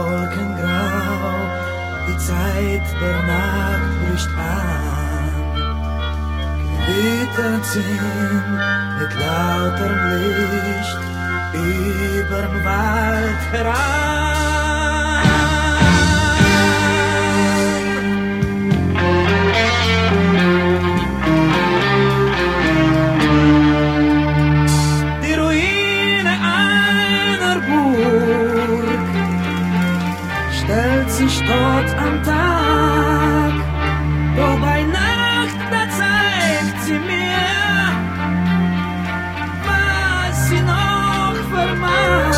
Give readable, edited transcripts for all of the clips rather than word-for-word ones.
Wolkengrau, die Zeit der Nacht bricht an. Gewittern sind mit lauterem Licht übern Wald heran. Die Ruine einer Burg stellt sich dort am Tag, doch bei Nacht, da zeigt sie mir, was sie noch vermag.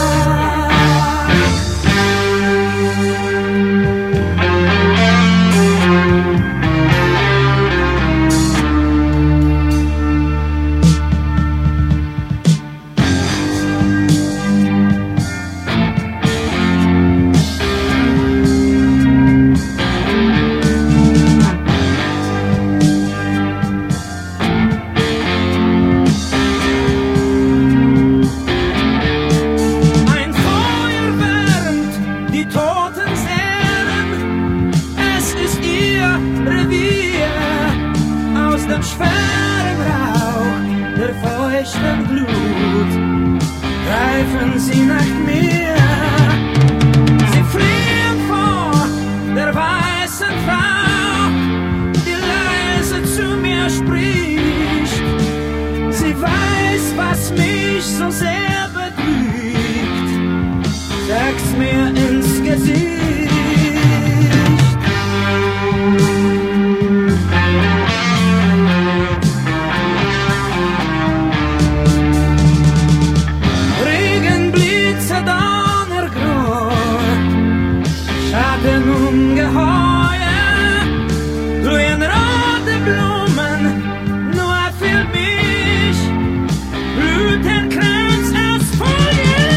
Dem schweren Rauch der feuchten Glut greifen sie nach mir. Sie fliehen vor der weißen Frau, die leise zu mir spricht. Sie weiß, was mich so sehr betrübt, sagt's mir ins Gesicht. Ungeheuer, glühen rote Blumen, nur für mich blüht ein Kranz aus Folie.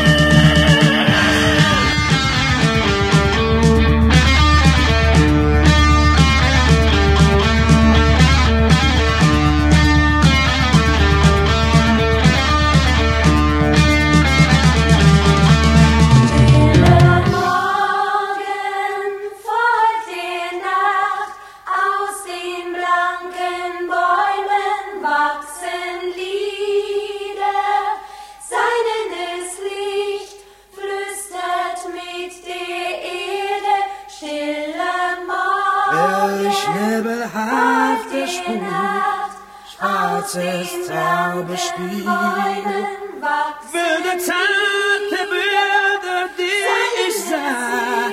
Nebelhafte Spur, schwarzes Zauberspiel, wilde zarte Bilder, die ich sah.